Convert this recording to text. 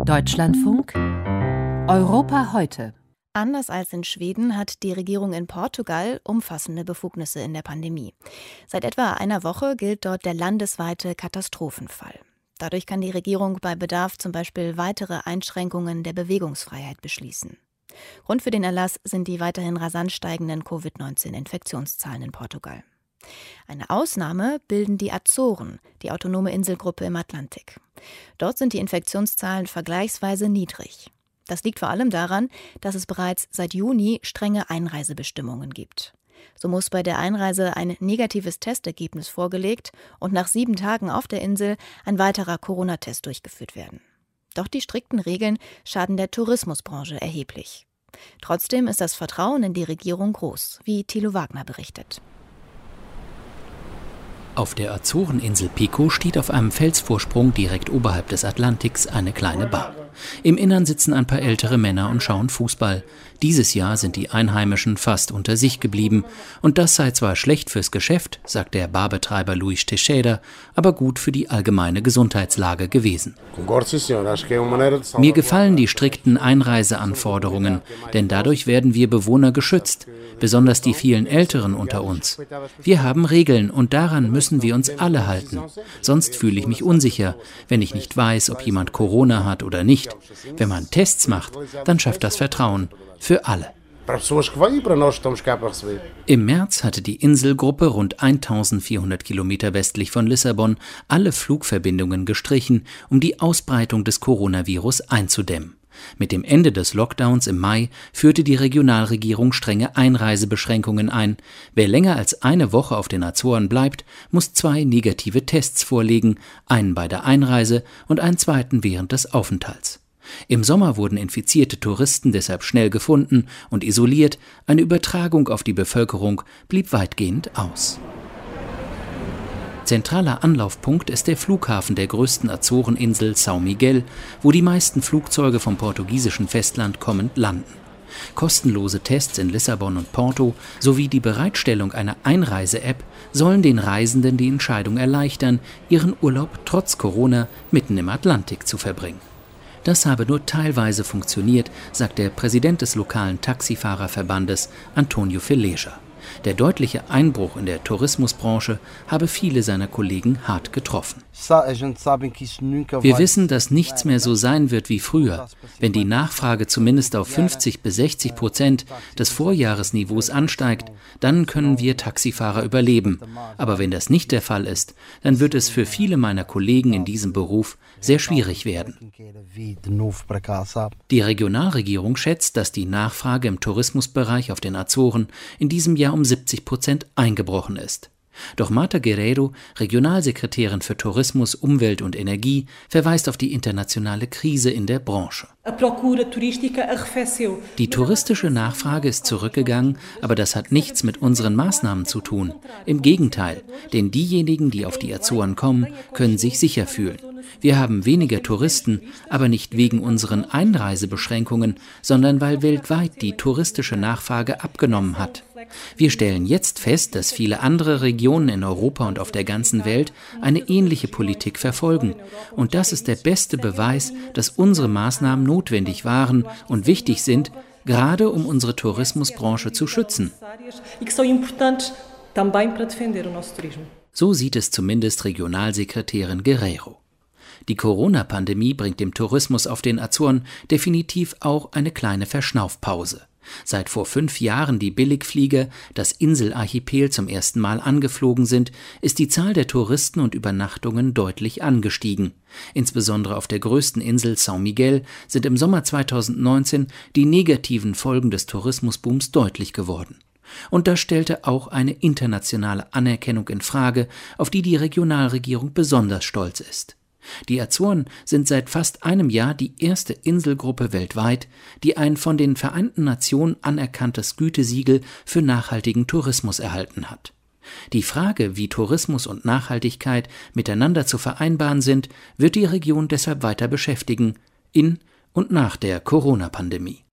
Deutschlandfunk Europa heute. Anders als in Schweden hat die Regierung in Portugal umfassende Befugnisse in der Pandemie. Seit etwa einer Woche gilt dort der landesweite Katastrophenfall. Dadurch kann die Regierung bei Bedarf zum Beispiel weitere Einschränkungen der Bewegungsfreiheit beschließen. Grund für den Erlass sind die weiterhin rasant steigenden Covid-19-Infektionszahlen in Portugal. Eine Ausnahme bilden die Azoren, die autonome Inselgruppe im Atlantik. Dort sind die Infektionszahlen vergleichsweise niedrig. Das liegt vor allem daran, dass es bereits seit Juni strenge Einreisebestimmungen gibt. So muss bei der Einreise ein negatives Testergebnis vorgelegt und nach 7 Tagen auf der Insel ein weiterer Corona-Test durchgeführt werden. Doch die strikten Regeln schaden der Tourismusbranche erheblich. Trotzdem ist das Vertrauen in die Regierung groß, wie Thilo Wagner berichtet. Auf der Azoreninsel Pico steht auf einem Felsvorsprung direkt oberhalb des Atlantiks eine kleine Bar. Im Innern sitzen ein paar ältere Männer und schauen Fußball. Dieses Jahr sind die Einheimischen fast unter sich geblieben. Und das sei zwar schlecht fürs Geschäft, sagt der Barbetreiber Luis Teixeira, aber gut für die allgemeine Gesundheitslage gewesen. Mir gefallen die strikten Einreiseanforderungen, denn dadurch werden wir Bewohner geschützt, besonders die vielen Älteren unter uns. Wir haben Regeln und daran müssen wir uns alle halten. Sonst fühle ich mich unsicher, wenn ich nicht weiß, ob jemand Corona hat oder nicht. Wenn man Tests macht, dann schafft das Vertrauen für alle. Im März hatte die Inselgruppe rund 1400 Kilometer westlich von Lissabon alle Flugverbindungen gestrichen, um die Ausbreitung des Coronavirus einzudämmen. Mit dem Ende des Lockdowns im Mai führte die Regionalregierung strenge Einreisebeschränkungen ein. Wer länger als eine Woche auf den Azoren bleibt, muss 2 negative Tests vorlegen, einen bei der Einreise und einen zweiten während des Aufenthalts. Im Sommer wurden infizierte Touristen deshalb schnell gefunden und isoliert. Eine Übertragung auf die Bevölkerung blieb weitgehend aus. Zentraler Anlaufpunkt ist der Flughafen der größten Azoreninsel São Miguel, wo die meisten Flugzeuge vom portugiesischen Festland kommend landen. Kostenlose Tests in Lissabon und Porto sowie die Bereitstellung einer Einreise-App sollen den Reisenden die Entscheidung erleichtern, ihren Urlaub trotz Corona mitten im Atlantik zu verbringen. Das habe nur teilweise funktioniert, sagt der Präsident des lokalen Taxifahrerverbandes Antonio Feleja. Der deutliche Einbruch in der Tourismusbranche habe viele seiner Kollegen hart getroffen. Wir wissen, dass nichts mehr so sein wird wie früher. Wenn die Nachfrage zumindest auf 50-60% des Vorjahresniveaus ansteigt, dann können wir Taxifahrer überleben. Aber wenn das nicht der Fall ist, dann wird es für viele meiner Kollegen in diesem Beruf sehr schwierig werden. Die Regionalregierung schätzt, dass die Nachfrage im Tourismusbereich auf den Azoren in diesem Jahr um 70% eingebrochen ist. Doch Marta Guerreiro, Regionalsekretärin für Tourismus, Umwelt und Energie, verweist auf die internationale Krise in der Branche. Die touristische Nachfrage ist zurückgegangen, aber das hat nichts mit unseren Maßnahmen zu tun. Im Gegenteil, denn diejenigen, die auf die Azoren kommen, können sich sicher fühlen. Wir haben weniger Touristen, aber nicht wegen unseren Einreisebeschränkungen, sondern weil weltweit die touristische Nachfrage abgenommen hat. Wir stellen jetzt fest, dass viele andere Regionen in Europa und auf der ganzen Welt eine ähnliche Politik verfolgen. Und das ist der beste Beweis, dass unsere Maßnahmen notwendig waren und wichtig sind, gerade um unsere Tourismusbranche zu schützen. So sieht es zumindest Regionalsekretärin Guerreiro. Die Corona-Pandemie bringt dem Tourismus auf den Azoren definitiv auch eine kleine Verschnaufpause. Seit vor 5 Jahren die Billigflieger das Inselarchipel zum ersten Mal angeflogen sind, ist die Zahl der Touristen und Übernachtungen deutlich angestiegen. Insbesondere auf der größten Insel São Miguel sind im Sommer 2019 die negativen Folgen des Tourismusbooms deutlich geworden. Und das stellte auch eine internationale Anerkennung in Frage, auf die die Regionalregierung besonders stolz ist. Die Azoren sind seit fast einem Jahr die erste Inselgruppe weltweit, die ein von den Vereinten Nationen anerkanntes Gütesiegel für nachhaltigen Tourismus erhalten hat. Die Frage, wie Tourismus und Nachhaltigkeit miteinander zu vereinbaren sind, wird die Region deshalb weiter beschäftigen, in und nach der Corona-Pandemie.